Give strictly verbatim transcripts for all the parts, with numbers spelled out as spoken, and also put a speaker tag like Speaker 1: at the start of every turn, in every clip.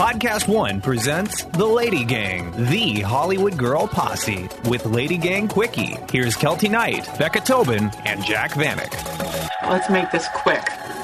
Speaker 1: Podcast One presents The Lady Gang, the Hollywood Girl Posse, with Lady Gang Quickie. Here's Kelty Knight, Becca Tobin, and Jack Vanek.
Speaker 2: Let's make this quick.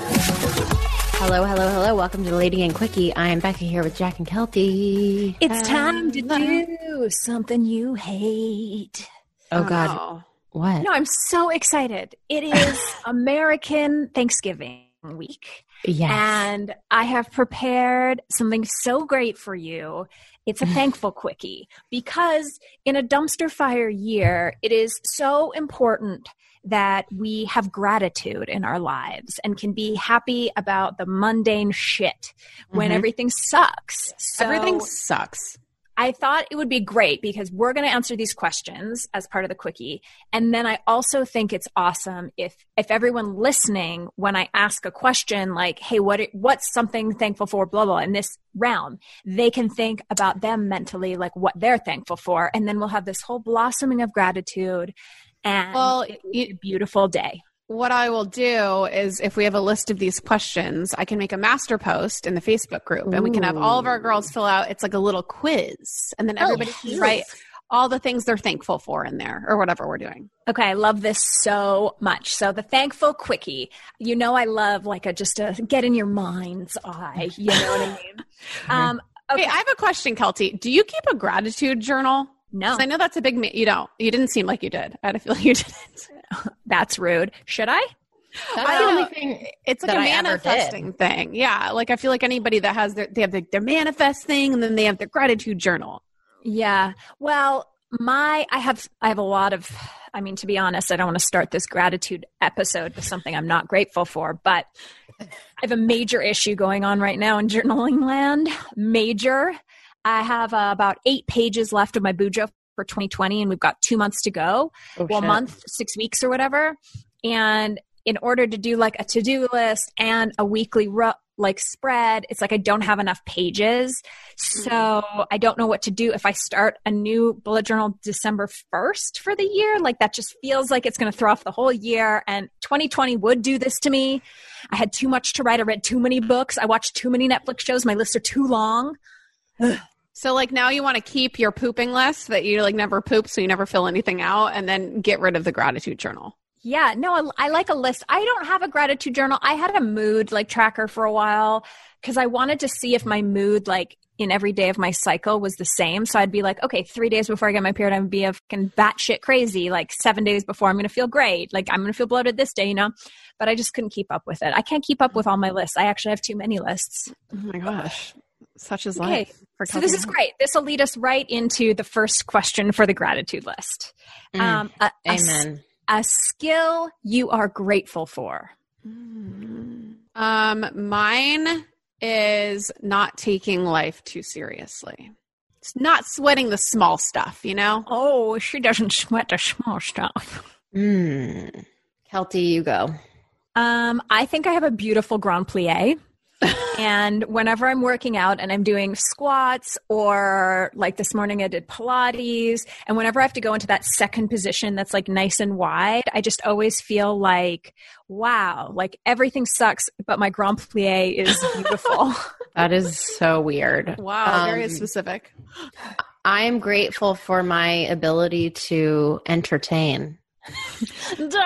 Speaker 3: Hello, hello, hello. Welcome to the Lady Gang Quickie. I am Becca here with Jack and Kelty.
Speaker 4: It's time to do something you hate.
Speaker 3: Oh,
Speaker 4: Oh,
Speaker 3: God.
Speaker 4: no.
Speaker 3: What?
Speaker 4: No, I'm so excited. It is American Thanksgiving week.
Speaker 3: Yes.
Speaker 4: And I have prepared something so great for you. It's a thankful quickie because in a dumpster fire year, it is so important that we have gratitude in our lives and can be happy about the mundane shit when
Speaker 3: Mhm.
Speaker 4: everything sucks. So
Speaker 3: Everything sucks.
Speaker 4: I thought it would be great because we're going to answer these questions as part of the quickie. And then I also think it's awesome if if everyone listening, when I ask a question like, hey, what what's something thankful for, blah, blah, in this realm, they can think about them mentally, like what they're thankful for. And then we'll have this whole blossoming of gratitude and
Speaker 5: Well,
Speaker 4: it will be a beautiful day.
Speaker 5: What I will do is if we have a list of these questions, I can make a master post in the Facebook group and we can have all of our girls fill out. It's like a little quiz. And then everybody
Speaker 3: Oh,
Speaker 5: can
Speaker 3: cute.
Speaker 5: write all the things they're thankful for in there or whatever we're doing.
Speaker 4: Okay, I love this so much. So the thankful quickie, you know, I love like a just a get in your mind's eye. You know what I mean? Um, okay.
Speaker 5: Hey, I have a question, Kelty. Do you keep a gratitude journal?
Speaker 4: No.
Speaker 5: 'Cause I know that's a big, ma- you don't, you didn't seem like you did. I had a feeling you didn't.
Speaker 4: That's rude. Should I?
Speaker 3: That's
Speaker 5: I
Speaker 3: the
Speaker 5: know.
Speaker 3: only thing.
Speaker 5: It's like
Speaker 3: that
Speaker 5: a
Speaker 3: I ever
Speaker 5: manifesting thing. Yeah. Like I feel like anybody that has their, they have their, their manifest thing and then they have their gratitude journal.
Speaker 4: Yeah. Well, my I have I have a lot of I mean, to be honest, I don't want to start this gratitude episode with something I'm not grateful for, but I have a major issue going on right now in journaling land. Major. I have uh, about eight pages left of my Bujo for twenty twenty, and we've got two months to go.
Speaker 3: Oh,
Speaker 4: well,
Speaker 3: shit.
Speaker 4: month, six weeks or whatever. And in order to do like a to-do list and a weekly ru- like spread, it's like I don't have enough pages. So I don't know what to do if I start a new bullet journal December first for the year. Like that just feels like it's going to throw off the whole year. And twenty twenty would do this to me. I had too much to write. I read too many books. I watched too many Netflix shows. My lists are too long.
Speaker 5: So like now you want to keep your pooping list that you like never poop so you never fill anything out and then get rid of the gratitude journal.
Speaker 4: Yeah, no, I, I like a list. I don't have a gratitude journal. I had a mood like tracker for a while because I wanted to see if my mood like in every day of my cycle was the same. So I'd be like, okay, three days before I get my period, I'm going to be a fucking batshit crazy. Like seven days before, I'm going to feel great. Like I'm going to feel bloated this day, you know? But I just couldn't keep up with it. I can't keep up with all my lists. I actually have too many lists.
Speaker 5: Oh my gosh. Such is
Speaker 4: Okay,
Speaker 5: life. for
Speaker 4: so this is
Speaker 5: Kelty.
Speaker 4: great. This will lead us right into the first question for the gratitude list.
Speaker 3: Mm.
Speaker 4: Um, a, a s-
Speaker 3: Amen.
Speaker 4: a skill you are grateful for.
Speaker 5: Um, mine is not taking life too seriously. It's not sweating the small stuff, you know?
Speaker 4: Oh, she doesn't sweat the small stuff.
Speaker 3: Mm. Kelty, you go.
Speaker 4: Um, I think I have a beautiful grand plie. And whenever I'm working out and I'm doing squats or like this morning I did Pilates, and whenever I have to go into that second position that's like nice and wide, I just always feel like, wow, like everything sucks, but my grand plie is beautiful.
Speaker 3: That is so weird.
Speaker 5: Wow, very
Speaker 3: Um,
Speaker 5: specific.
Speaker 3: I am grateful for my ability to entertain. No,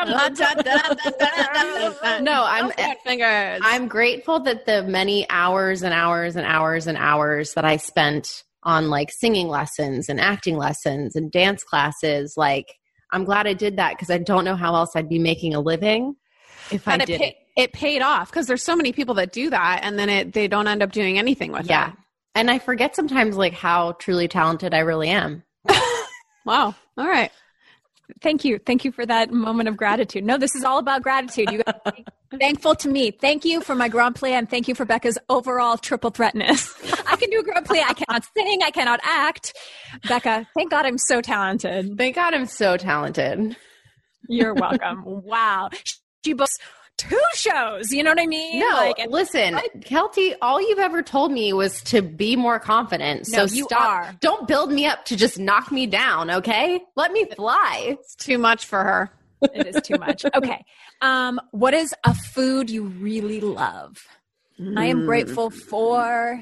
Speaker 3: I'm
Speaker 5: fingers.
Speaker 3: I'm grateful that the many hours and hours and hours and hours that I spent on like singing lessons and acting lessons and dance classes, like I'm glad I did that because I don't know how else I'd be making a living if I
Speaker 5: But it,
Speaker 3: did
Speaker 5: pay, it paid off because there's so many people that do that and then it they don't end up doing anything with
Speaker 3: Yeah. And I forget sometimes like how truly talented I really am.
Speaker 5: it. Wow. All right.
Speaker 4: Thank you. Thank you for that moment of gratitude. No, this is all about gratitude. You guys are thankful to me. Thank you for my grand plie and thank you for Becca's overall triple threatness. I can do a grand plie. I cannot sing. I cannot act. Becca, thank God I'm so talented.
Speaker 3: Thank God I'm so talented.
Speaker 4: You're welcome. Wow. She books two shows. You know what I mean?
Speaker 3: No,
Speaker 4: Like, and-
Speaker 3: listen, Kelty, all you've ever told me was to be more confident.
Speaker 4: No,
Speaker 3: so
Speaker 4: you
Speaker 3: stop.
Speaker 4: are.
Speaker 3: Don't build me up to just knock me down, okay? Let me fly.
Speaker 5: It's too much for her.
Speaker 4: It is too much. Okay. Um, what is a food you really love? I am grateful for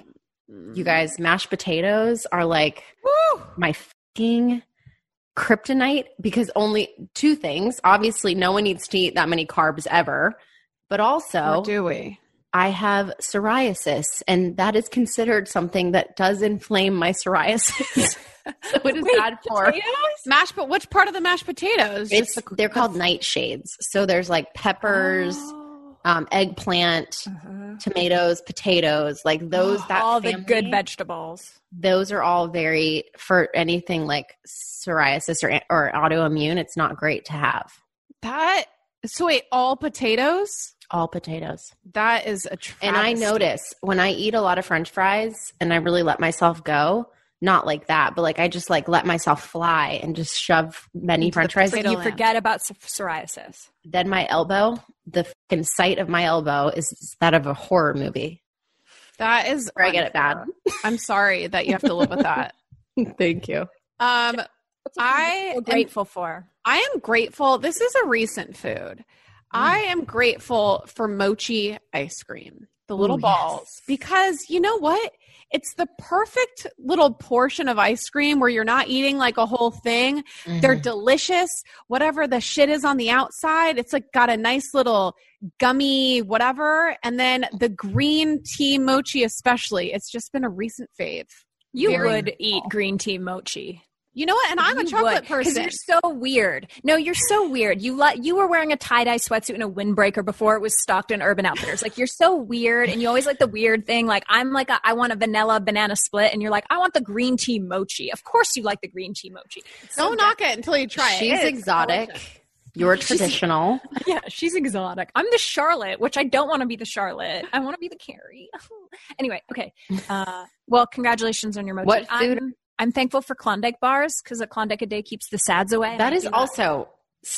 Speaker 3: You guys, mashed potatoes are like
Speaker 5: Woo!
Speaker 3: my fucking kryptonite because only two things. Obviously, no one needs to eat that many carbs ever. But also,
Speaker 5: Or do we?
Speaker 3: I have psoriasis, and that is considered something that does inflame my psoriasis. So it is
Speaker 4: Wait,
Speaker 3: bad for
Speaker 4: potatoes?
Speaker 5: Mashed, but which part of the mashed potatoes?
Speaker 3: it's.
Speaker 5: Just the-
Speaker 3: They're called nightshades. So there's like peppers,
Speaker 5: Oh.
Speaker 3: um, eggplant,
Speaker 4: Uh-huh.
Speaker 3: tomatoes, potatoes, like those. That
Speaker 4: All the
Speaker 3: family,
Speaker 4: good vegetables.
Speaker 3: Those are all very for anything like psoriasis or or autoimmune. It's not great to have
Speaker 5: That so wait, all potatoes?
Speaker 3: all potatoes.
Speaker 5: That is a travesty.
Speaker 3: And I notice when I eat a lot of French fries and I really let myself go, not like that, but like I just like let myself fly and just shove many
Speaker 5: Into
Speaker 3: French
Speaker 5: the
Speaker 3: fries.
Speaker 5: potato
Speaker 4: You
Speaker 5: land.
Speaker 4: forget about ps- psoriasis.
Speaker 3: Then my elbow, the fucking sight of my elbow is that of a horror movie.
Speaker 5: That is
Speaker 3: Where I get it bad.
Speaker 5: I'm sorry that you have to live with that.
Speaker 3: Thank you.
Speaker 5: Um,
Speaker 4: What's
Speaker 5: I
Speaker 4: so
Speaker 5: am-
Speaker 4: grateful for?
Speaker 5: I am grateful. This is a recent food. I am grateful for mochi ice cream, the little
Speaker 3: Ooh,
Speaker 5: balls,
Speaker 3: yes.
Speaker 5: because you know what? It's the perfect little portion of ice cream where you're not eating like a whole thing. They're
Speaker 3: Mhm.
Speaker 5: delicious. Whatever the shit is on the outside, it's like got a nice little gummy whatever. And then the green tea mochi, especially, it's just been a recent fave.
Speaker 4: You
Speaker 5: Very
Speaker 4: would eat green tea mochi.
Speaker 5: You know what? And I'm a
Speaker 4: You
Speaker 5: chocolate
Speaker 4: would, 'cause
Speaker 5: person.
Speaker 4: You're so weird. No, you're so weird. You let you were wearing a tie dye sweatsuit and a windbreaker before it was stocked in Urban Outfitters. Like you're so weird, and you always like the weird thing. Like I'm like a, I want a vanilla banana split, and you're like I want the green tea mochi. Of course you like the green tea mochi. It's so
Speaker 5: Don't knock it until you try it.
Speaker 3: She's
Speaker 5: It's
Speaker 3: exotic.
Speaker 5: delicious.
Speaker 3: You're traditional.
Speaker 4: Yeah, she's exotic. I'm the Charlotte, which I don't want to be the Charlotte. I want to be the Carrie. Anyway, okay. Uh, well, congratulations on your mochi.
Speaker 3: What food?
Speaker 4: I'm, I'm thankful for Klondike bars because a Klondike a day keeps the sads away. and
Speaker 3: That
Speaker 4: I
Speaker 3: is
Speaker 4: do
Speaker 3: also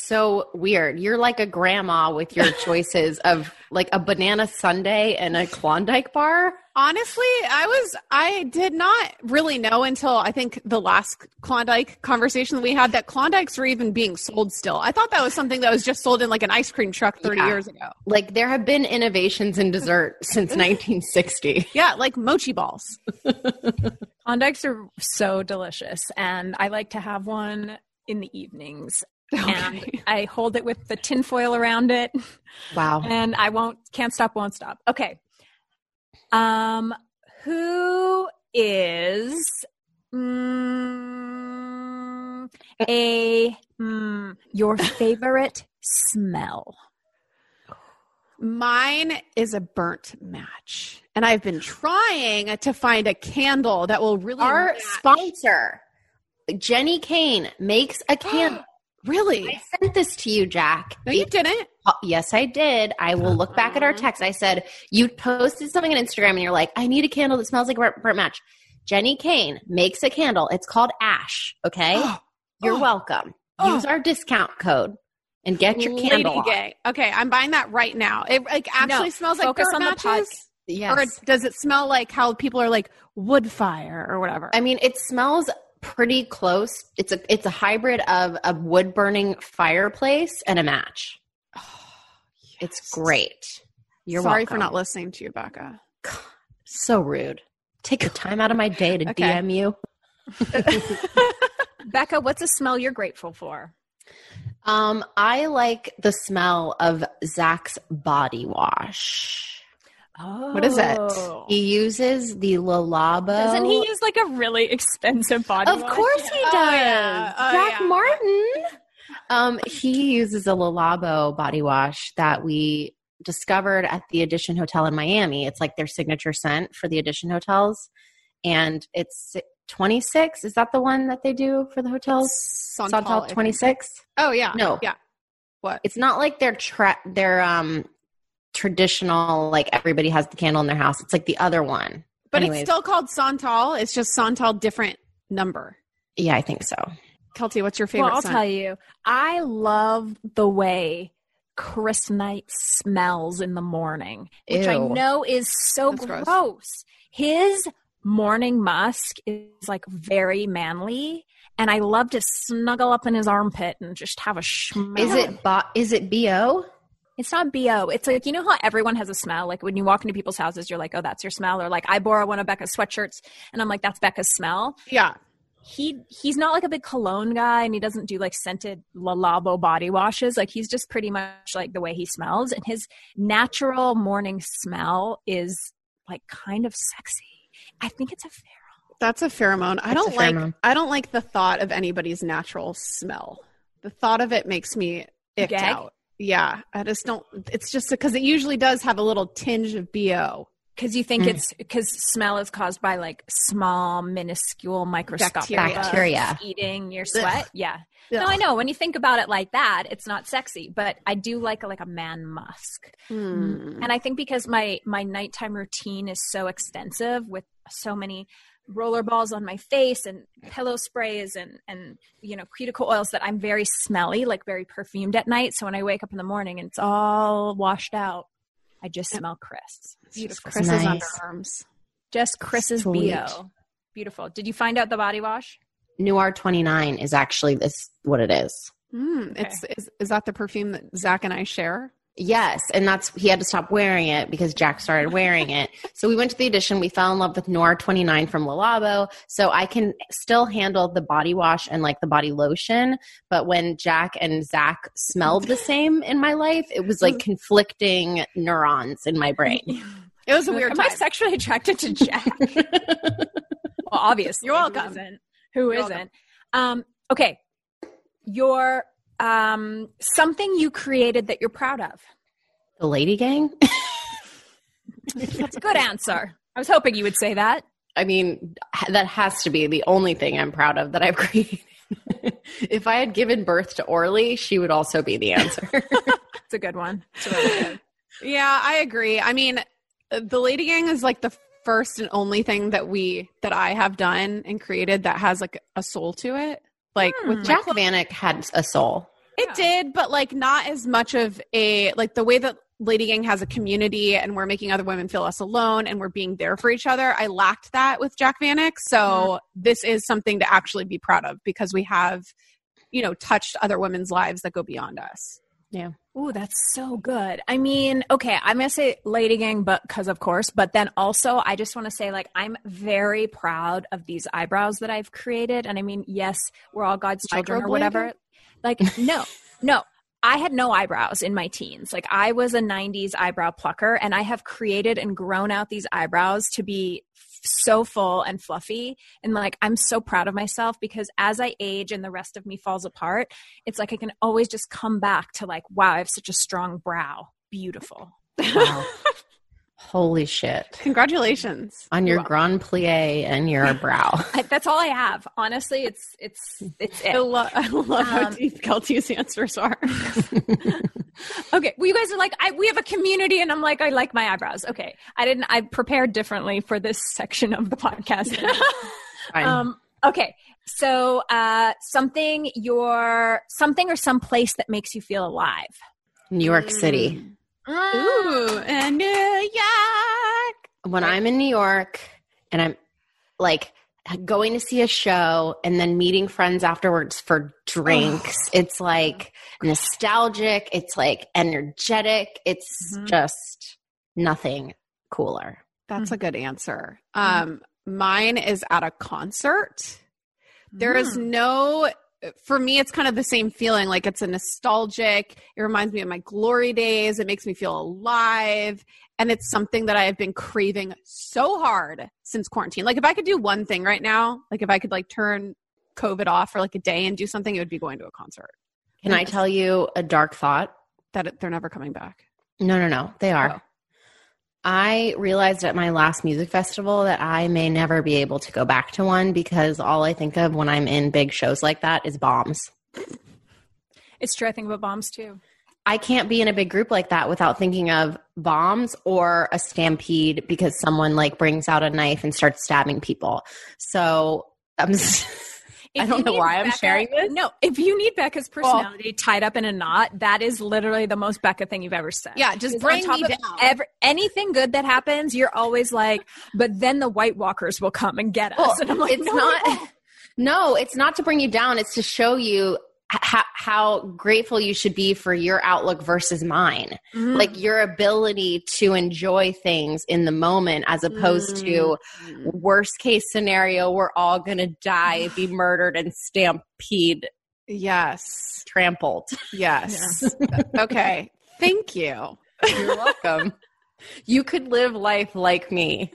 Speaker 3: so weird. You're like a grandma with your choices of like a banana sundae and a Klondike bar.
Speaker 5: Honestly, I was I did not really know until I think the last Klondike conversation that we had that Klondikes were even being sold still. I thought that was something that was just sold in like an ice cream truck thirty
Speaker 3: Yeah.
Speaker 5: years ago.
Speaker 3: Like there have been innovations in dessert since nineteen sixty.
Speaker 5: Yeah, like mochi balls.
Speaker 4: Klondikes are so delicious, and I like to have one in the evenings. And
Speaker 5: Okay.
Speaker 4: I hold it with the tinfoil around it,
Speaker 3: Wow.
Speaker 4: and I won't can't stop, won't stop. Okay. Um, who is mm, a mm, your favorite smell?
Speaker 5: Mine is a burnt match. And I've been trying to find a candle that will really
Speaker 3: Our
Speaker 5: match.
Speaker 3: sponsor, Jenny Kane, makes a candle.
Speaker 5: Really?
Speaker 3: I sent this to you, Jack.
Speaker 5: No, you didn't.
Speaker 3: Oh, yes, I did. I will look back at our text. I said, you posted something on Instagram and you're like, I need a candle that smells like a burnt burnt match. Jenny Kane makes a candle. It's called Ash. Okay. You're
Speaker 5: Oh.
Speaker 3: welcome.
Speaker 5: Oh.
Speaker 3: Use our discount code and get your candle.
Speaker 5: Lady
Speaker 3: on.
Speaker 5: Gay. Okay, I'm buying that right now. It like actually
Speaker 4: No,
Speaker 5: smells like
Speaker 4: focus
Speaker 5: burnt
Speaker 4: on the pod-
Speaker 5: matches.
Speaker 3: Yes.
Speaker 5: Or does it smell like how people are like wood fire or whatever?
Speaker 3: I mean, it smells pretty close. It's a it's a hybrid of a wood burning fireplace and a match. It's great. You're
Speaker 5: Sorry
Speaker 3: welcome.
Speaker 5: for not listening to you, Becca.
Speaker 3: So rude. Take the time out of my day to
Speaker 5: Okay.
Speaker 3: D M you.
Speaker 4: Becca, what's a smell you're grateful for?
Speaker 3: Um, I like the smell of Zach's body wash.
Speaker 4: Oh,
Speaker 5: What is it?
Speaker 3: He uses the Lalabo.
Speaker 4: Doesn't he use like a really expensive body
Speaker 3: Of
Speaker 4: wash?
Speaker 3: course he does.
Speaker 5: Oh, yeah. Oh,
Speaker 3: Zach
Speaker 5: yeah.
Speaker 3: Martin. Um, he uses a Lalabo body wash that we discovered at the Edition Hotel in Miami. It's like their signature scent for the Edition hotels. And it's twenty-six. Is that the one that they do for the hotels?
Speaker 5: Santal, I
Speaker 3: Santal
Speaker 5: think.
Speaker 3: twenty-six?
Speaker 5: Oh yeah.
Speaker 3: No.
Speaker 5: Yeah. What?
Speaker 3: It's not like their tra- their um traditional, like everybody has the candle in their house. It's like the other one.
Speaker 5: But
Speaker 3: Anyways.
Speaker 5: it's still called Santal. It's just Santal different number.
Speaker 3: Yeah, I think so.
Speaker 5: Kelty, what's your favorite
Speaker 4: Well, I'll
Speaker 5: scent?
Speaker 4: tell you, I love the way Chris Knight smells in the morning, which I
Speaker 3: Ew.
Speaker 4: know is so
Speaker 5: That's
Speaker 4: gross.
Speaker 5: gross.
Speaker 4: His morning musk is like very manly, and I love to snuggle up in his armpit and just have a smell.
Speaker 3: Is it bo- is it B O?
Speaker 4: It's not B O. It's like, you know how everyone has a smell? Like when you walk into people's houses, you're like, oh, that's your smell. Or like I borrow one of Becca's sweatshirts and I'm like, that's Becca's smell.
Speaker 5: Yeah.
Speaker 4: He he's not like a big cologne guy, and he doesn't do like scented Le Labo body washes. Like he's just pretty much like the way he smells. And his natural morning smell is like kind of sexy. I think it's a pheromone.
Speaker 5: That's a pheromone. I
Speaker 3: That's
Speaker 5: don't
Speaker 3: a
Speaker 5: like
Speaker 3: pheromone.
Speaker 5: I don't like the thought of anybody's natural smell. The thought of it makes me icked
Speaker 4: Gag?
Speaker 5: out. Yeah. I just don't it's just because it usually does have a little tinge of B O.
Speaker 4: Because you think
Speaker 3: Mm.
Speaker 4: it's because smell is caused by like small, minuscule, microscopic
Speaker 5: Bacteria.
Speaker 4: bugs
Speaker 3: Bacteria.
Speaker 4: eating your sweat. Yeah. No,
Speaker 5: Ugh.
Speaker 4: I know. When you think about it like that, it's not sexy. But I do like a, like a man musk,
Speaker 5: Mm.
Speaker 4: and I think because my my nighttime routine is so extensive with so many roller balls on my face and pillow sprays and and you know cuticle oils that I'm very smelly, like very perfumed at night. So when I wake up in the morning and it's all washed out, I just smell Chris.
Speaker 5: It's just
Speaker 4: Beautiful.
Speaker 5: Chris's
Speaker 3: Nice.
Speaker 5: underarms.
Speaker 4: Just Chris's
Speaker 3: Sweet.
Speaker 4: B O. Beautiful. Did you find out the body wash?
Speaker 3: Noir twenty-nine is actually this what it is.
Speaker 5: Mm,
Speaker 4: Okay.
Speaker 5: It's is, is that the perfume that Zach and I share?
Speaker 3: Yes, and that's he had to stop wearing it because Jack started wearing it. So we went to the audition. We fell in love with Noir twenty-nine from Le Labo. So I can still handle the body wash and like the body lotion. But when Jack and Zach smelled the same in my life, it was like conflicting neurons in my brain.
Speaker 5: It was a weird
Speaker 4: Am
Speaker 5: time.
Speaker 4: I sexually attracted to Jack? Well, obviously.
Speaker 5: You're welcome.
Speaker 4: Who isn't? Who
Speaker 5: You're
Speaker 4: isn't? Um, okay. Your um, something you created that you're proud of.
Speaker 3: The Lady Gang?
Speaker 4: That's a good answer. I was hoping you would say that.
Speaker 3: I mean, that has to be the only thing I'm proud of that I've created. If I had given birth to Orly, she would also be the answer.
Speaker 4: It's a good one. It's really good.
Speaker 5: Yeah, I agree. I mean, uh, the Lady Gang is like the first and only thing that we that I have done and created that has like a soul to it. Like
Speaker 4: Hmm.
Speaker 5: with
Speaker 3: Jack Vanek had a soul.
Speaker 5: It did, but like not as much of a like the way that Lady Gang has a community and we're making other women feel less alone and we're being there for each other. I lacked that with Jack Vanek. So
Speaker 4: Mm-hmm.
Speaker 5: this is something to actually be proud of because we have, you know, touched other women's lives that go beyond us.
Speaker 3: Yeah.
Speaker 4: Ooh, that's so good. I mean, okay, I'm going to say Lady Gang, but because of course, but then also I just want to say like, I'm very proud of these eyebrows that I've created. And I mean, yes, we're all God's children or
Speaker 5: Microblading?
Speaker 4: whatever. Like, no, no, I had no eyebrows in my teens. Like I was a nineties eyebrow plucker and I have created and grown out these eyebrows to be so full and fluffy. And like, I'm so proud of myself because as I age and the rest of me falls apart, it's like I can always just come back to like, wow, I have such a strong brow. Beautiful.
Speaker 3: Wow. Holy shit.
Speaker 5: Congratulations.
Speaker 3: On your
Speaker 5: You're
Speaker 3: grand plie and your brow.
Speaker 4: I, that's all I have. Honestly, it's, it's, it's
Speaker 5: I,
Speaker 4: it.
Speaker 5: lo- I love how
Speaker 4: Um,
Speaker 5: deep Kelty's answers are.
Speaker 4: Okay. Well, you guys are like, I, we have a community and I'm like, I like my eyebrows. Okay. I didn't, I prepared differently for this section of the podcast.
Speaker 3: Fine.
Speaker 4: um, okay. So, uh, something your, something or some place that makes you feel alive.
Speaker 3: New York City.
Speaker 5: Ooh, and New York.
Speaker 3: When I'm in New York and I'm like going to see a show and then meeting friends afterwards for drinks, it's like nostalgic. It's like energetic. It's
Speaker 4: Mhm.
Speaker 3: just nothing cooler.
Speaker 5: That's a good answer. Um, mine is at a concert. There is no, for me, it's kind of the same feeling. Like it's a nostalgic. It reminds me of my glory days. It makes me feel alive. And it's something that I have been craving so hard since quarantine. Like if I could do one thing right now, like if I could like turn COVID off for like a day and do something, it would be going to a concert.
Speaker 3: Can I tell you a dark thought?
Speaker 5: That it, they're never coming back.
Speaker 3: No, no, no. They are.
Speaker 5: Oh.
Speaker 3: I realized at my last music festival that I may never be able to go back to one because all I think of when I'm in big shows like that is bombs.
Speaker 4: It's true. I think about bombs too.
Speaker 3: I can't be in a big group like that without thinking of bombs or a stampede because someone like brings out a knife and starts stabbing people. So I'm s- I
Speaker 4: If
Speaker 3: don't
Speaker 4: you
Speaker 3: know
Speaker 4: need
Speaker 3: why I'm
Speaker 4: Becca-
Speaker 3: sharing this.
Speaker 4: No, if you need Becca's personality tied up in a knot, that is literally the most Becca thing you've ever said.
Speaker 5: Yeah, just
Speaker 4: Because
Speaker 5: bring
Speaker 4: on
Speaker 5: me
Speaker 4: top of
Speaker 5: down.
Speaker 4: Every, anything good that happens, you're always like, but then the White Walkers will come and get us.
Speaker 3: Well,
Speaker 4: and I'm like,
Speaker 3: it's
Speaker 4: no,
Speaker 3: not.
Speaker 4: they won't.
Speaker 3: No, it's not to bring you down. It's to show you how, how grateful you should be for your outlook versus mine.
Speaker 5: Mm.
Speaker 3: Like your ability to enjoy things in the moment as opposed
Speaker 5: Mm.
Speaker 3: to worst case scenario, we're all going to die, be murdered and stampede,
Speaker 5: Yes.
Speaker 3: trampled.
Speaker 5: Yes. Okay. Thank you.
Speaker 3: You're welcome. You could live life like me.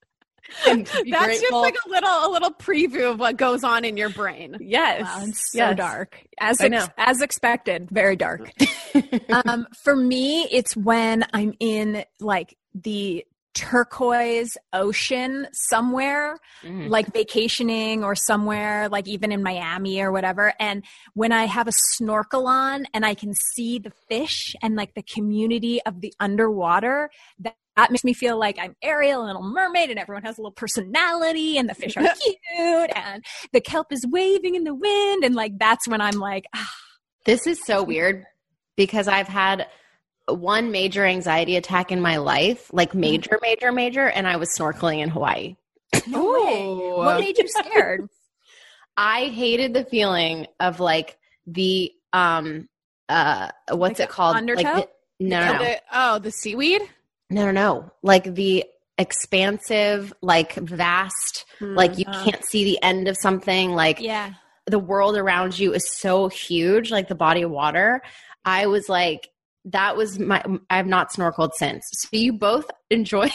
Speaker 3: And be
Speaker 5: That's
Speaker 3: grateful.
Speaker 5: just like a little a little preview of what goes on in your brain.
Speaker 3: Yes.
Speaker 4: Wow, it's so
Speaker 3: Yes.
Speaker 4: dark. As
Speaker 3: I
Speaker 4: ex-
Speaker 3: know.
Speaker 4: as expected, very dark. um, for me, it's when I'm in like the turquoise ocean somewhere,
Speaker 3: Mm.
Speaker 4: like vacationing or somewhere, like even in Miami or whatever. And when I have a snorkel on and I can see the fish and like the community of the underwater, that That makes me feel like I'm Ariel, a little mermaid, and everyone has a little personality, and the fish are cute, and the kelp is waving in the wind, and like that's when I'm like, ah.
Speaker 3: This is so weird because I've had one major anxiety attack in my life, like major, major, major, and I was snorkeling in Hawaii.
Speaker 4: No way.
Speaker 5: Ooh.
Speaker 4: What made you scared?
Speaker 3: I hated the feeling of like the um uh what's
Speaker 4: Like
Speaker 3: it called?
Speaker 4: undertow?
Speaker 3: Like the, no, no,
Speaker 5: Oh,
Speaker 3: no,
Speaker 5: the, oh, the seaweed?
Speaker 3: no, no, no. Like the expansive, like vast, like you
Speaker 4: Uh.
Speaker 3: can't see the end of something. Like
Speaker 4: Yeah.
Speaker 3: the world around you is so huge, like the body of water. I was like, that was my, I have not snorkeled since. So you both enjoy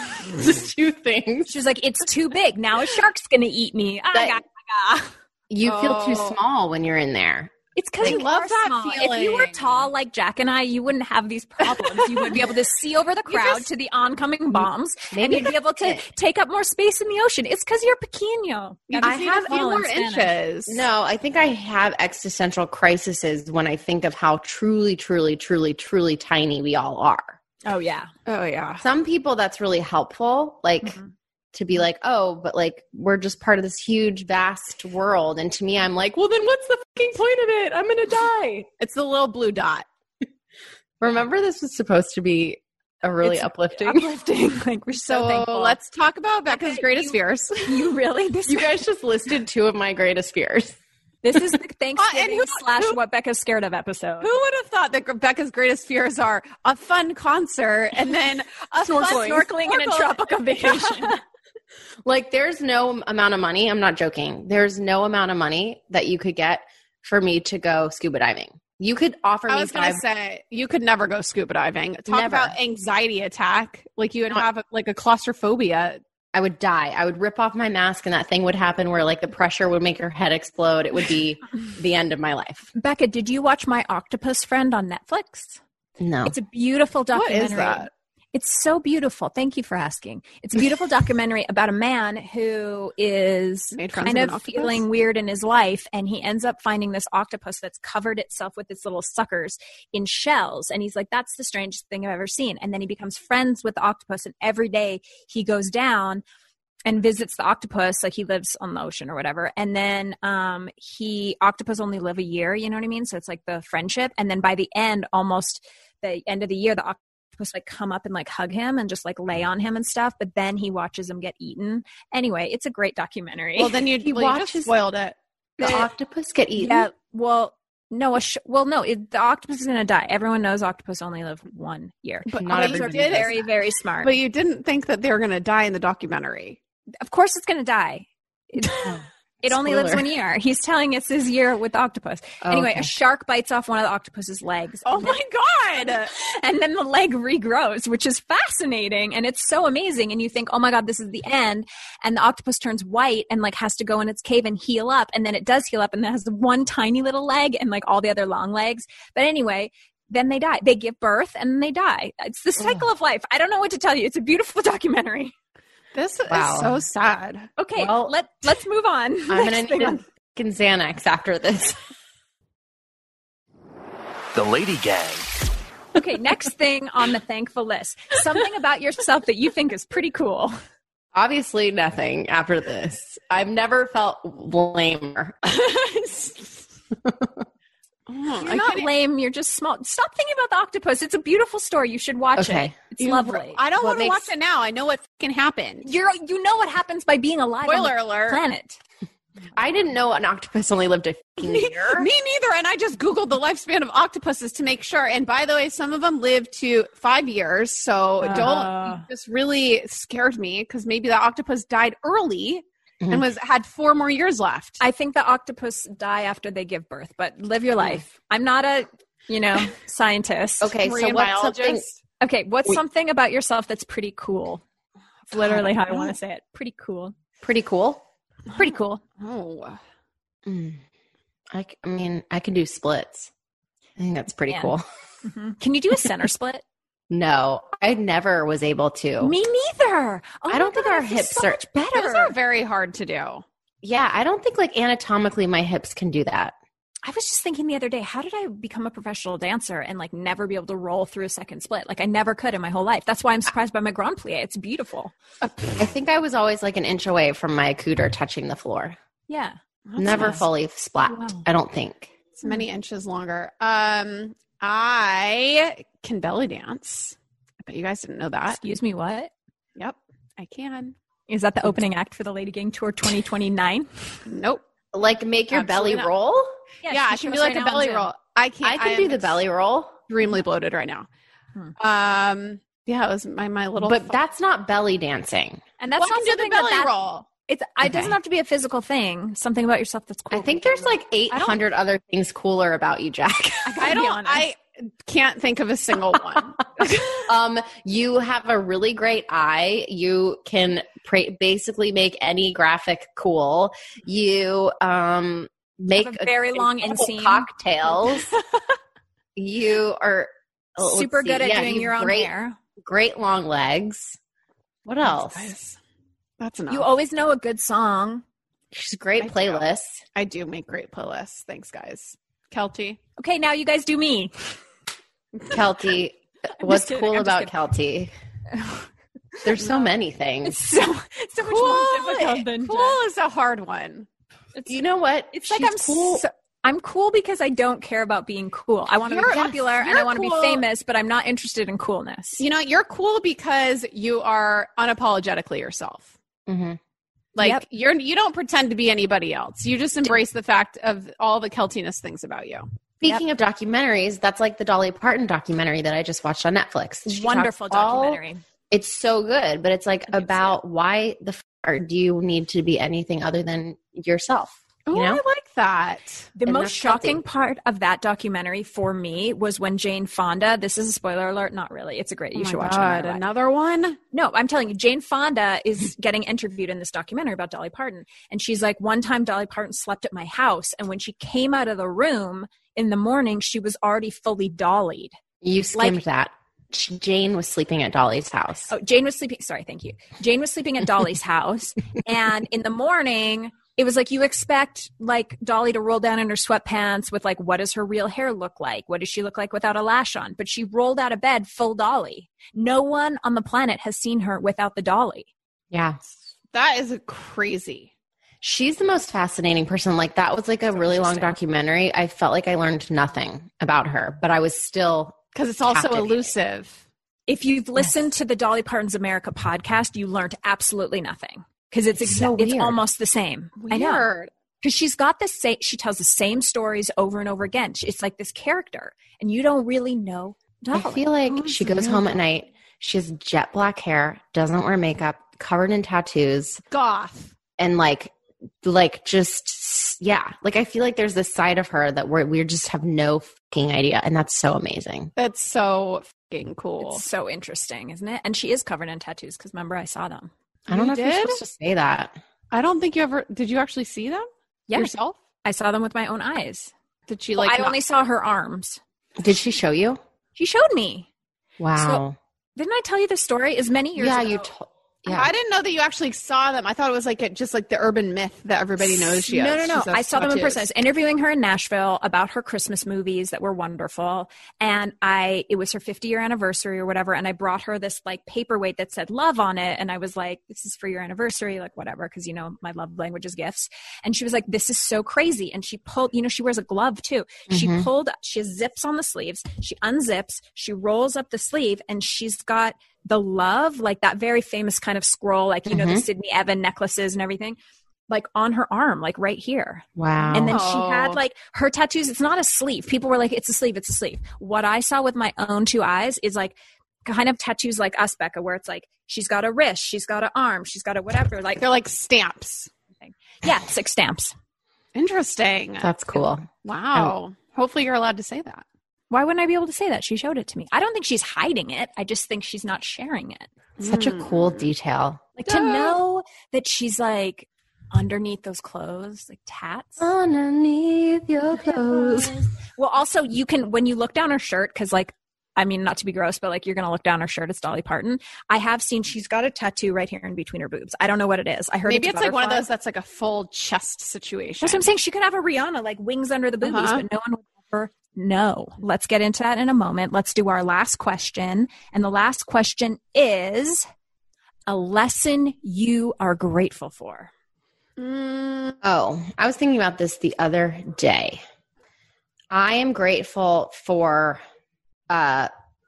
Speaker 3: the two things.
Speaker 4: She was like, it's too big. Now a shark's going to eat me. Ah,
Speaker 3: That-
Speaker 4: ga, ga, ga.
Speaker 3: You feel too
Speaker 5: Oh.
Speaker 3: small when you're in there.
Speaker 4: It's because
Speaker 5: I
Speaker 4: you
Speaker 5: love
Speaker 4: are
Speaker 5: that
Speaker 4: small. If you were
Speaker 5: feeling.
Speaker 4: tall like Jack and I, you wouldn't have these problems. You would be able to see over the crowd
Speaker 5: just-
Speaker 4: to the oncoming bombs,
Speaker 3: Maybe
Speaker 4: and you'd be able to
Speaker 3: that's it.
Speaker 4: take up more space in the ocean. It's because you're pequeño.
Speaker 5: You
Speaker 3: I
Speaker 5: just need
Speaker 3: have
Speaker 5: a few
Speaker 4: all in
Speaker 5: more
Speaker 4: Spanish.
Speaker 5: inches.
Speaker 3: No, I think I have existential crises when I think of how truly, truly, truly, truly tiny we all are.
Speaker 4: Oh yeah.
Speaker 5: Oh, yeah.
Speaker 3: Some people that's really helpful, like
Speaker 4: Mhm.
Speaker 3: to be like, oh, but like we're just part of this huge, vast world. And to me, I'm like, well, then what's the fucking point of it? I'm gonna die.
Speaker 5: It's the little blue dot.
Speaker 3: Remember, this was supposed to be a really
Speaker 4: It's
Speaker 3: uplifting.
Speaker 4: Uplifting. Like we're so,
Speaker 5: So
Speaker 4: thankful.
Speaker 5: let's talk about Becca's
Speaker 4: Okay,
Speaker 5: greatest
Speaker 4: you-
Speaker 5: fears.
Speaker 4: You really? This
Speaker 3: You guys just listed two of my greatest fears.
Speaker 4: This is the Thanksgiving
Speaker 5: who-
Speaker 4: slash
Speaker 5: who-
Speaker 4: what Becca's scared of episode.
Speaker 5: Who would have thought that Becca's greatest fears are a fun concert and then a
Speaker 4: Snorkeling,
Speaker 5: fun
Speaker 4: snorkeling in a
Speaker 5: snorkel-
Speaker 4: tropical vacation.
Speaker 3: Like, there's no amount of money. I'm not joking. There's no amount of money that you could get for me to go scuba diving. You could offer
Speaker 5: I
Speaker 3: me
Speaker 5: was going to
Speaker 3: five.
Speaker 5: say, you could never go scuba diving. Talk
Speaker 3: Never.
Speaker 5: about anxiety attack. Like you would
Speaker 3: No.
Speaker 5: have like a claustrophobia.
Speaker 3: I would die. I would rip off my mask, and that thing would happen where like the pressure would make your head explode. It would be the end of my life.
Speaker 4: Becca, did you watch My Octopus Friend on Netflix?
Speaker 3: No.
Speaker 4: It's a beautiful
Speaker 5: What
Speaker 4: documentary.
Speaker 5: is that?
Speaker 4: It's so beautiful. Thank you for asking. It's a beautiful documentary about a man who is
Speaker 5: Made friends
Speaker 4: kind
Speaker 5: with
Speaker 4: of
Speaker 5: an octopus?
Speaker 4: feeling weird in his life, and he ends up finding this octopus that's covered itself with its little suckers in shells. And he's like, that's the strangest thing I've ever seen. And then he becomes friends with the octopus, and every day he goes down and visits the octopus, like he lives on the ocean or whatever. And then um, he octopus only live a year, you know what I mean? So it's like the friendship. And then by the end, almost the end of the year, the octopus like come up and like hug him and just like lay on him and stuff. But then he watches him get eaten. Anyway, it's a great documentary.
Speaker 5: Well, then you,
Speaker 3: He
Speaker 5: well, you just
Speaker 3: watches-
Speaker 5: spoiled it.
Speaker 3: the octopus get eaten?
Speaker 4: yeah, well, no, a sh- well, no, it, the octopus is going to die. Everyone knows octopus only live one year.
Speaker 5: But
Speaker 3: Not
Speaker 5: but you
Speaker 3: everybody
Speaker 5: did-
Speaker 3: does.
Speaker 4: Very, very smart.
Speaker 5: But you didn't think that they were going to die in the documentary.
Speaker 4: Of course it's going to die. It, it only lives
Speaker 3: Spoiler.
Speaker 4: one year. He's telling us his year with the octopus. Anyway,
Speaker 3: Okay.
Speaker 4: a shark bites off one of the octopus's legs.
Speaker 5: Oh
Speaker 4: and then-
Speaker 5: my God.
Speaker 4: and then the leg regrows, which is fascinating, and it's so amazing. And you think, oh my God, this is the end. And the octopus turns white and like has to go in its cave and heal up. And then it does heal up, and it has the one tiny little leg and like all the other long legs. But anyway, then they die. They give birth and then they die. It's the cycle of life. I don't know what to tell you. It's a beautiful documentary.
Speaker 5: This
Speaker 3: Wow.
Speaker 5: is so sad.
Speaker 4: Okay,
Speaker 3: Well,
Speaker 4: let let's move on.
Speaker 3: I'm going to
Speaker 4: Next
Speaker 3: need
Speaker 4: thing
Speaker 3: a
Speaker 4: on-
Speaker 3: fucking Xanax after this.
Speaker 6: The Lady Gang.
Speaker 4: Okay, next thing on the thankful list. Something about yourself that you think is pretty cool.
Speaker 3: Obviously, nothing after this. I've never felt lamer.
Speaker 5: Oh,
Speaker 4: You're
Speaker 5: I
Speaker 4: not
Speaker 5: couldn't-
Speaker 4: lame. You're just small. Stop thinking about the octopus. It's a beautiful story. You should watch
Speaker 3: Okay.
Speaker 4: it. It's
Speaker 5: You-
Speaker 4: lovely.
Speaker 5: I don't
Speaker 3: What
Speaker 5: want to
Speaker 3: makes-
Speaker 5: watch it now. I know what can happen.
Speaker 4: You're you know what happens by being alive
Speaker 5: Spoiler
Speaker 4: on the
Speaker 5: alert.
Speaker 4: planet.
Speaker 3: I didn't know an octopus only lived a fucking year.
Speaker 5: Me neither. And I just Googled the lifespan of octopuses to make sure. And by the way, some of them live to five years. So
Speaker 4: Uh.
Speaker 5: don't, this really scared me because maybe the octopus died early
Speaker 3: Mhm.
Speaker 5: and was had four more years left.
Speaker 4: I think the octopus die after they give birth, but live your life. I'm not a, you know, scientist.
Speaker 3: Okay, so
Speaker 5: Marine
Speaker 3: what's something?
Speaker 5: biologist.
Speaker 4: Okay, what's
Speaker 3: Wait.
Speaker 4: something about yourself that's pretty cool? It's literally how I want to say it. Pretty cool.
Speaker 3: Pretty cool.
Speaker 4: Pretty cool.
Speaker 5: Oh.
Speaker 3: Mm. I, c- I mean, I can do splits. I think that's pretty
Speaker 4: Man.
Speaker 3: cool.
Speaker 4: hmm Can you do a center split?
Speaker 3: No, I never was able to.
Speaker 4: Me neither. Oh
Speaker 3: I
Speaker 4: my
Speaker 3: don't think
Speaker 4: God,
Speaker 3: our
Speaker 4: I feel
Speaker 3: hips
Speaker 4: so
Speaker 3: are-
Speaker 4: much better.
Speaker 5: Those are very hard to do.
Speaker 3: Yeah, I don't think like anatomically my hips can do that.
Speaker 4: I was just thinking the other day, how did I become a professional dancer and like never be able to roll through a second split? Like I never could in my whole life. That's why I'm surprised by my grand plie. It's beautiful.
Speaker 3: I think I was always like an inch away from my cooter touching the floor.
Speaker 4: Yeah.
Speaker 3: Never
Speaker 5: nice.
Speaker 3: fully splat.
Speaker 4: Wow.
Speaker 3: I don't think.
Speaker 5: It's many inches longer. Um, I can belly dance. I bet you guys didn't know that.
Speaker 4: Excuse me, what?
Speaker 5: Yep, I can.
Speaker 4: Is that the opening act for the Lady Gang Tour twenty twenty-nine?
Speaker 5: Nope.
Speaker 3: Like make your
Speaker 5: Absolutely
Speaker 3: belly
Speaker 5: not.
Speaker 3: roll.
Speaker 5: Yeah, I
Speaker 4: she
Speaker 5: can do
Speaker 4: shows
Speaker 5: like
Speaker 4: right
Speaker 5: a
Speaker 4: now on
Speaker 5: belly
Speaker 4: Zoom.
Speaker 5: roll. I can.
Speaker 3: I can
Speaker 5: am
Speaker 3: do the belly roll,
Speaker 5: Extremely bloated right now.
Speaker 4: Hmm.
Speaker 5: Um. Yeah, it was my my little.
Speaker 3: but that's not belly dancing.
Speaker 4: And that's
Speaker 5: well, I
Speaker 4: not
Speaker 5: can do
Speaker 4: something
Speaker 5: the belly
Speaker 4: that, that
Speaker 5: roll.
Speaker 4: it's it
Speaker 3: Okay.
Speaker 4: doesn't have to be a physical thing. Something about yourself that's cool.
Speaker 3: I think there's like eight hundred other things cooler about you, Jack.
Speaker 4: gotta
Speaker 5: I
Speaker 4: be
Speaker 5: don't.
Speaker 4: honest.
Speaker 5: I can't think of a single one.
Speaker 3: um, you have a really great eye. You can pra- basically make any graphic cool. You um make
Speaker 4: Have a very long
Speaker 3: incredible
Speaker 4: inseam.
Speaker 3: cocktails. You are oh, let's
Speaker 4: super
Speaker 3: see.
Speaker 4: good at
Speaker 3: Yeah,
Speaker 4: doing
Speaker 3: you've
Speaker 4: your own
Speaker 3: great,
Speaker 4: hair.
Speaker 3: Great long legs. What else?
Speaker 5: Guys, that's enough.
Speaker 4: You always know a good song.
Speaker 3: She's great
Speaker 5: I do.
Speaker 3: playlist.
Speaker 5: I do make great playlists. Thanks, guys. Kelty.
Speaker 4: Okay, now you guys do me.
Speaker 3: Kelty.
Speaker 4: I'm
Speaker 3: What's
Speaker 4: just kidding,
Speaker 3: cool
Speaker 4: I'm just
Speaker 3: about Kelty? There's so many things.
Speaker 4: It's so it's so much more difficult than
Speaker 5: cool is a hard one.
Speaker 4: It's,
Speaker 3: You know what?
Speaker 4: it's like
Speaker 3: She's
Speaker 4: I'm
Speaker 3: cool.
Speaker 4: so, I'm cool because I don't care about being cool. I want to be
Speaker 5: You're-
Speaker 4: popular and
Speaker 5: you're
Speaker 4: I want to
Speaker 5: cool.
Speaker 4: be famous, but I'm not interested in coolness.
Speaker 5: You know, you're cool because you are unapologetically yourself.
Speaker 3: Mhm.
Speaker 5: Like
Speaker 4: Yep.
Speaker 5: you're you don't pretend to be anybody else. You just embrace the fact of all the Keltiness things about you.
Speaker 3: Speaking of documentaries, that's like the Dolly Parton documentary that I just watched on Netflix. She
Speaker 4: Wonderful
Speaker 3: talks all-
Speaker 4: documentary.
Speaker 3: It's so good, but it's like
Speaker 4: I did see
Speaker 3: about why the f- do you need to be anything other than yourself?
Speaker 5: Oh,
Speaker 3: You know?
Speaker 5: I like that.
Speaker 4: The
Speaker 3: And
Speaker 4: most
Speaker 3: that's
Speaker 4: shocking
Speaker 3: healthy.
Speaker 4: part of that documentary for me was when Jane Fonda, this is a spoiler alert, not really. It's a great, you
Speaker 5: Oh my
Speaker 4: should watch
Speaker 5: God,
Speaker 4: it. no matter what.
Speaker 5: another one.
Speaker 4: No, I'm telling you, Jane Fonda is getting interviewed in this documentary about Dolly Parton. And she's like, one time Dolly Parton slept at my house. And when she came out of the room in the morning, she was already fully dollied.
Speaker 3: You skimmed
Speaker 4: Like-
Speaker 3: that. Sh- Jane was sleeping at Dolly's house.
Speaker 4: Oh, Jane was sleeping. Sorry, thank you. Jane was sleeping at Dolly's house. And in the morning, it was like you expect like Dolly to roll down in her sweatpants with like, what does her real hair look like? What does she look like without a lash on? But she rolled out of bed full Dolly. No one on the planet has seen her without the Dolly.
Speaker 3: Yeah.
Speaker 5: That is crazy.
Speaker 3: She's the most fascinating person. Like that was like a
Speaker 4: So
Speaker 3: really long
Speaker 4: interesting.
Speaker 3: documentary. I felt like I learned nothing about her, but I was still
Speaker 5: Because it's also
Speaker 3: Captivating.
Speaker 5: elusive.
Speaker 4: If you've listened to the Dolly Parton's America podcast, you learned absolutely nothing because it's exa-
Speaker 3: So
Speaker 4: it's
Speaker 3: weird.
Speaker 4: almost the same. I know.
Speaker 5: Weird.
Speaker 4: Because she's got the same, she tells the same stories over and over again. She- It's like this character, and you don't really know Dolly.
Speaker 3: I feel like
Speaker 5: Who's
Speaker 3: she
Speaker 5: the
Speaker 3: goes
Speaker 5: real
Speaker 3: home at
Speaker 5: Dolly?
Speaker 3: night. She has jet black hair, doesn't wear makeup, covered in tattoos,
Speaker 5: Goth.
Speaker 3: and like, like just yeah. Like I feel like there's this side of her that we're we just have no fucking idea, and that's so amazing.
Speaker 5: That's so fucking cool.
Speaker 4: It's so interesting, isn't it? And she is covered in tattoos because remember, I saw them.
Speaker 3: I don't
Speaker 5: You
Speaker 3: know if you're
Speaker 5: did?
Speaker 3: supposed to say that.
Speaker 5: I don't think you ever did. You actually see them
Speaker 4: Yeah,
Speaker 5: yourself?
Speaker 4: I saw them with my own eyes.
Speaker 5: Did she
Speaker 4: Well,
Speaker 5: like?
Speaker 4: I
Speaker 5: not-
Speaker 4: only saw her arms.
Speaker 3: Did she show you?
Speaker 4: She showed me.
Speaker 3: Wow.
Speaker 4: Didn't I tell you the story? Is many years
Speaker 3: yeah,
Speaker 4: ago.
Speaker 3: you. To- yeah.
Speaker 5: I didn't know that you actually saw them. I thought it was like a, just like the urban myth that everybody knows she has.
Speaker 4: No, no, no.
Speaker 5: She has
Speaker 4: I saw them in
Speaker 5: tattoos.
Speaker 4: person. I was interviewing her in Nashville about her Christmas movies that were wonderful. And I, it was her fifty year anniversary or whatever. And I brought her this like paperweight that said love on it. And I was like, this is for your anniversary, like whatever. Cause you know, my love language is gifts. And she was like, this is so crazy. And she pulled, you know, she wears a glove too. She
Speaker 3: Mhm.
Speaker 4: pulled, she has zips on the sleeves. She unzips, she rolls up the sleeve and she's got the love, like that very famous kind of scroll, like, you know, the
Speaker 3: Mhm.
Speaker 4: Sydney Evan necklaces and everything. like on her arm, like right here.
Speaker 3: Wow.
Speaker 4: And then she
Speaker 5: Oh.
Speaker 4: had like her tattoos. It's not a sleeve. People were like, it's a sleeve. It's a sleeve. What I saw with my own two eyes is like kind of tattoos like us, Becca, where it's like, she's got a wrist, she's got an arm, she's got a whatever. Like
Speaker 5: They're like stamps.
Speaker 4: yeah, six stamps.
Speaker 5: Interesting.
Speaker 3: That's cool.
Speaker 5: Wow. Hopefully you're allowed to say that.
Speaker 4: Why wouldn't I be able to say that? She showed it to me. I don't think she's hiding it. I just think she's not sharing it.
Speaker 3: Such a cool detail.
Speaker 4: Like to know that she's like underneath those clothes, like tats.
Speaker 3: Underneath your clothes.
Speaker 4: Well, also you can, when you look down her shirt, because like, I mean, not to be gross, but like you're going to look down her shirt. It's Dolly Parton. I have seen she's got a tattoo right here in between her boobs. I don't know what it is. I heard
Speaker 5: Maybe
Speaker 4: it's,
Speaker 5: it's like one of
Speaker 4: butterfly.
Speaker 5: those that's like a full chest situation.
Speaker 4: That's what I'm saying. She could have a Rihanna, like wings under the boobies,
Speaker 5: Uh-huh.
Speaker 4: but no one would ever know. Let's get into that in a moment. Let's do our last question. And the last question is a lesson you are grateful for.
Speaker 5: Mm,
Speaker 3: Oh, I was thinking about this the other day. I am grateful for uh,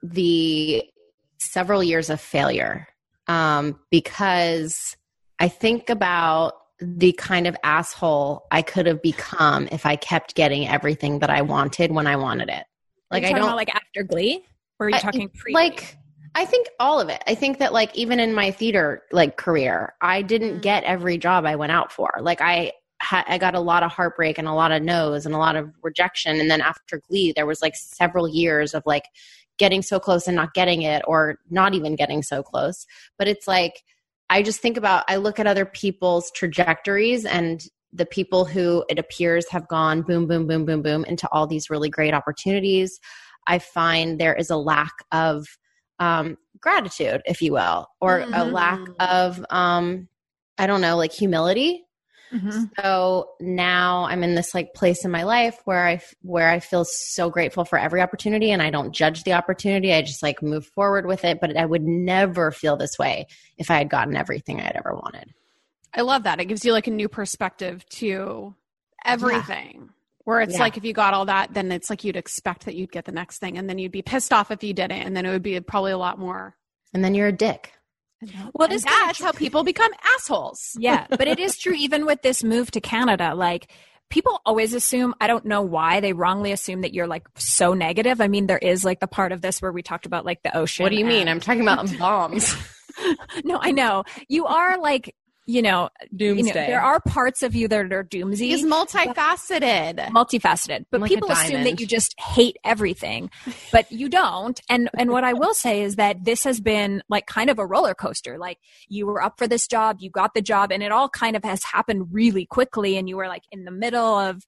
Speaker 3: the several years of failure um, because I think about the kind of asshole I could have become if I kept getting everything that I wanted when I wanted it. Like
Speaker 4: Are you
Speaker 3: I
Speaker 4: talking
Speaker 3: don't
Speaker 4: about like after Glee? Or are you
Speaker 3: I-
Speaker 4: talking pre?
Speaker 3: like I think all of it. I think that like even in my theater like career, I didn't get every job I went out for. Like I ha- I got a lot of heartbreak and a lot of no's and a lot of rejection. And then after Glee, there was like several years of like getting so close and not getting it, or not even getting so close. But it's like I just think about I look at other people's trajectories and the people who it appears have gone boom, boom, boom, boom, boom into all these really great opportunities. I find there is a lack of um, gratitude, if you will, or a
Speaker 5: Mhm.
Speaker 3: lack of, um, I don't know, like humility.
Speaker 4: Mhm.
Speaker 3: So now I'm in this like place in my life where I, f- where I feel so grateful for every opportunity, and I don't judge the opportunity. I just like move forward with it. But I would never feel this way if I had gotten everything I'd ever wanted.
Speaker 5: I love that. It gives you like a new perspective to everything. Where it's
Speaker 3: Yeah.
Speaker 5: like if you got all that, then it's like you'd expect that you'd get the next thing, and then you'd be pissed off if you didn't, and then it would be probably a lot more.
Speaker 3: And then you're a dick.
Speaker 4: Well, it
Speaker 5: And
Speaker 4: is kinda
Speaker 5: that's
Speaker 4: true.
Speaker 5: how people become assholes.
Speaker 4: Yeah, but it is true even with this move to Canada. Like people always assume, I don't know why, they wrongly assume that you're like so negative. I mean, there is like the part of this where we talked about like the ocean.
Speaker 3: What do you mean?
Speaker 4: and-
Speaker 3: I'm talking about bombs.
Speaker 4: No, I know. You are like, you know, you know,
Speaker 3: Doomsday.
Speaker 4: there are parts of you that are doomsy.
Speaker 5: He's multifaceted.
Speaker 4: multifaceted, but
Speaker 3: Like a
Speaker 4: people assume
Speaker 3: diamond.
Speaker 4: that you just hate everything, but you don't. And and what I will say is that this has been like kind of a roller coaster. Like you were up for this job, you got the job, and it all kind of has happened really quickly. And you were like in the middle of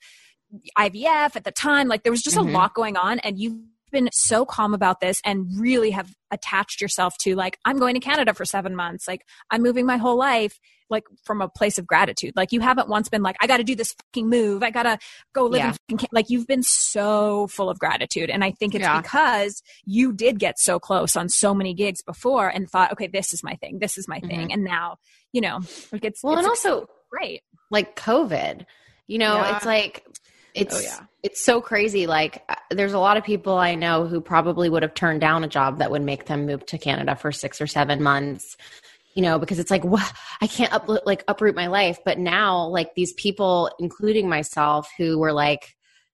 Speaker 4: I V F at the time. Like there was just
Speaker 3: Mhm.
Speaker 4: a lot going on, and you've been so calm about this and really have attached yourself to like, I'm going to Canada for seven months. Like I'm moving my whole life, like from a place of gratitude. Like you haven't once been like, I got to do this fucking move. I got to go live
Speaker 3: Yeah.
Speaker 4: in fucking Can-. Like you've been so full of gratitude. And I think it's
Speaker 5: Yeah.
Speaker 4: because you did get so close on so many gigs before and thought, okay, this is my thing. This is my thing. And now, you know, like it's,
Speaker 3: Well,
Speaker 4: it's
Speaker 3: and also
Speaker 4: great.
Speaker 3: like COVID, you know,
Speaker 5: Yeah.
Speaker 3: it's like, it's,
Speaker 5: Oh, yeah.
Speaker 3: it's so crazy. Like uh, there's a lot of people I know who probably would have turned down a job that would make them move to Canada for six or seven months, you know, because it's like, what, I can't up, like uproot my life. But now like these people, including myself, who were like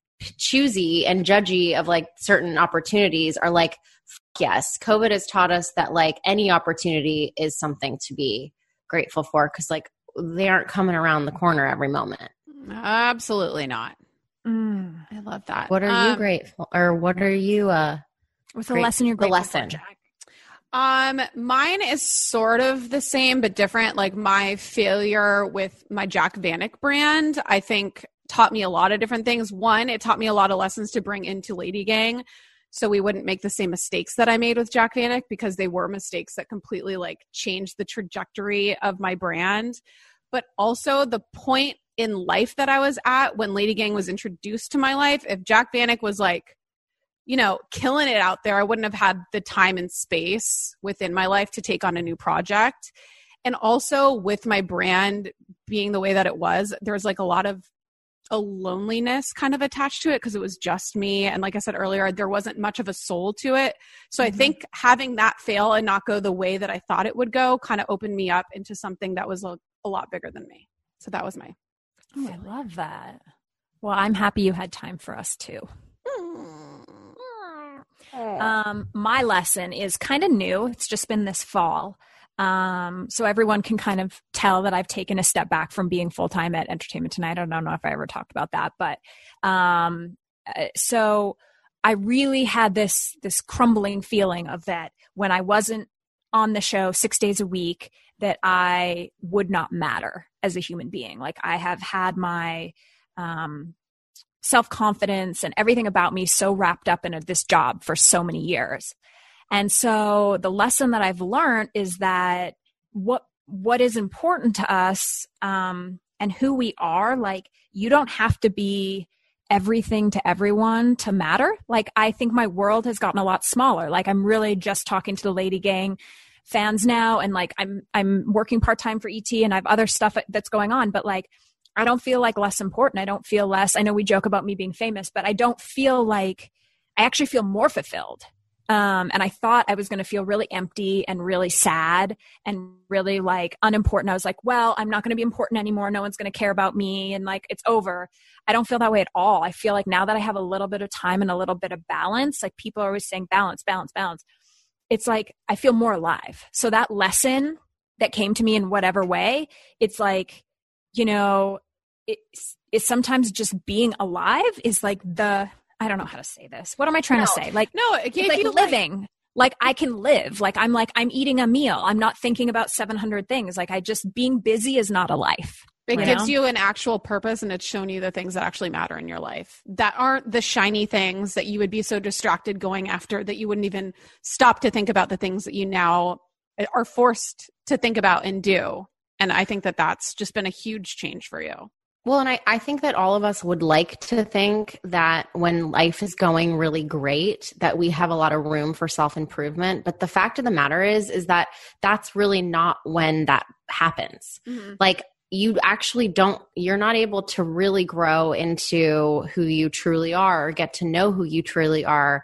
Speaker 3: choosy and judgy of like certain opportunities are like, yes, COVID has taught us that like any opportunity is something to be grateful for. Cause like they aren't coming around the corner every moment.
Speaker 5: Absolutely not.
Speaker 4: Mm.
Speaker 5: I love that.
Speaker 3: What are you
Speaker 5: Um,
Speaker 3: grateful or what are you uh
Speaker 4: What's the
Speaker 3: Great-
Speaker 4: lesson you're
Speaker 3: the
Speaker 4: grateful
Speaker 3: lesson.
Speaker 4: for, Jack?
Speaker 5: Um, mine is sort of the same but different. Like my failure with my Jack Vanek brand, I think taught me a lot of different things. One, it taught me a lot of lessons to bring into Lady Gang, so we wouldn't make the same mistakes that I made with Jack Vanek, because they were mistakes that completely like changed the trajectory of my brand. But also the point in life that I was at when Lady Gang was introduced to my life, if Jack Vanek was like, you know, killing it out there, I wouldn't have had the time and space within my life to take on a new project. And also with my brand being the way that it was, there was like a lot of a loneliness kind of attached to it because it was just me. And like I said earlier, there wasn't much of a soul to it. So
Speaker 4: Mm-hmm.
Speaker 5: I think having that fail and not go the way that I thought it would go kind of opened me up into something that was a, a lot bigger than me. So that was my.
Speaker 4: Oh, I love that. Well, I'm happy you had time for us too. Um, my lesson is kind of new. It's just been this fall. Um, so everyone can kind of tell that I've taken a step back from being full-time at Entertainment Tonight. I don't know if I ever talked about that, but, um, so I really had this, this crumbling feeling of that when I wasn't on the show six days a week, that I would not matter as a human being. Like I have had my, um, self-confidence and everything about me so wrapped up in a, this job for so many years. And so the lesson that I've learned is that what, what is important to us, um, and who we are, like you don't have to be everything to everyone to matter. Like I think my world has gotten a lot smaller. Like I'm really just talking to the Lady Gang fans now. And like, I'm, I'm working part-time for E T and I have other stuff that's going on, but like, I don't feel like less important. I don't feel less. I know we joke about me being famous, but I don't feel like I actually feel more fulfilled. Um, and I thought I was going to feel really empty and really sad and really like unimportant. I was like, well, I'm not going to be important anymore. No one's going to care about me. And like, it's over. I don't feel that way at all. I feel like now that I have a little bit of time and a little bit of balance, like people are always saying balance, balance, balance. It's like, I feel more alive. So that lesson that came to me in whatever way, it's like, you know, it's, it's sometimes just being alive is like the, I don't know how to say this. What am I trying
Speaker 5: no.
Speaker 4: to say? Like,
Speaker 5: no,
Speaker 4: it's like living, like, like I can live, like, I'm like, I'm eating a meal. I'm not thinking about seven hundred things. Like I just, being busy is not a life.
Speaker 5: It
Speaker 4: you
Speaker 5: gives
Speaker 4: know?
Speaker 5: you an actual purpose and it's shown you the things that actually matter in your life that aren't the shiny things that you would be so distracted going after that you wouldn't even stop to think about the things that you now are forced to think about and do. And I think that that's just been a huge change for you.
Speaker 3: Well, and I, I think that all of us would like to think that when life is going really great, that we have a lot of room for self-improvement. But the fact of the matter is, is that that's really not when that happens. Mm-hmm. Like you actually don't, you're not able to really grow into who you truly are or get to know who you truly are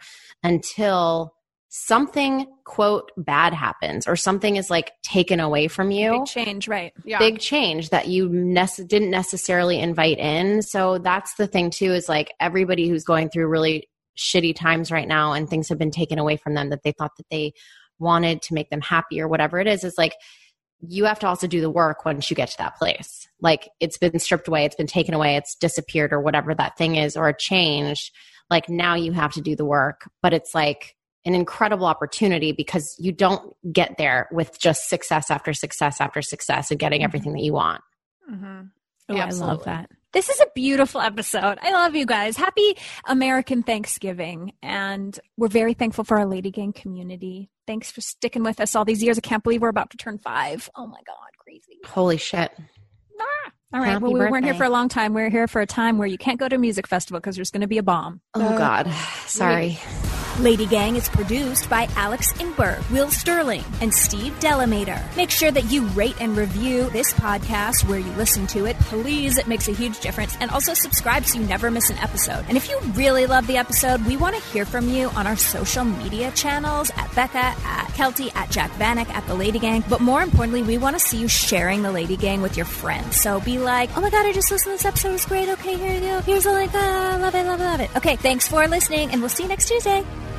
Speaker 3: until something, quote, bad happens or something is like taken away from you.
Speaker 4: Big change, right.
Speaker 3: Yeah. Big change that you nece- didn't necessarily invite in. So that's the thing too, is like everybody who's going through really shitty times right now and things have been taken away from them that they thought that they wanted to make them happy or whatever it is, is like, you have to also do the work once you get to that place. Like it's been stripped away, it's been taken away, it's disappeared or whatever that thing is, or changed. Like now you have to do the work, but it's like an incredible opportunity because you don't get there with just success after success after success and getting everything that you want.
Speaker 4: Mm-hmm. Oh, I love that. This is a beautiful episode. I love you guys. Happy American Thanksgiving. And we're very thankful for our Lady Gang community. Thanks for sticking with us all these years. I can't believe we're about to turn five. Oh my God, crazy.
Speaker 3: Holy shit.
Speaker 4: Ah. All right.
Speaker 3: Happy
Speaker 4: well, we
Speaker 3: birthday.
Speaker 4: weren't here for a long time. We're here for a time where you can't go to a music festival because there's going to be a bomb.
Speaker 3: Oh, God. Sorry.
Speaker 6: Lady Gang is produced by Alex Ingber, Will Sterling, and Steve Delamater. Make sure that you rate and review this podcast where you listen to it. Please, it makes a huge difference. And also subscribe so you never miss an episode. And if you really love the episode, we want to hear from you on our social media channels at Becca, at Kelty, at Jack Vanek, at The Lady Gang. But more importantly, we want to see you sharing The Lady Gang with your friends. So be like, oh my God, I just listened to this episode. It's great. Okay, here you go. Here's a link. Ah, love it, love it, love it. Okay, thanks for listening, and we'll see you next Tuesday.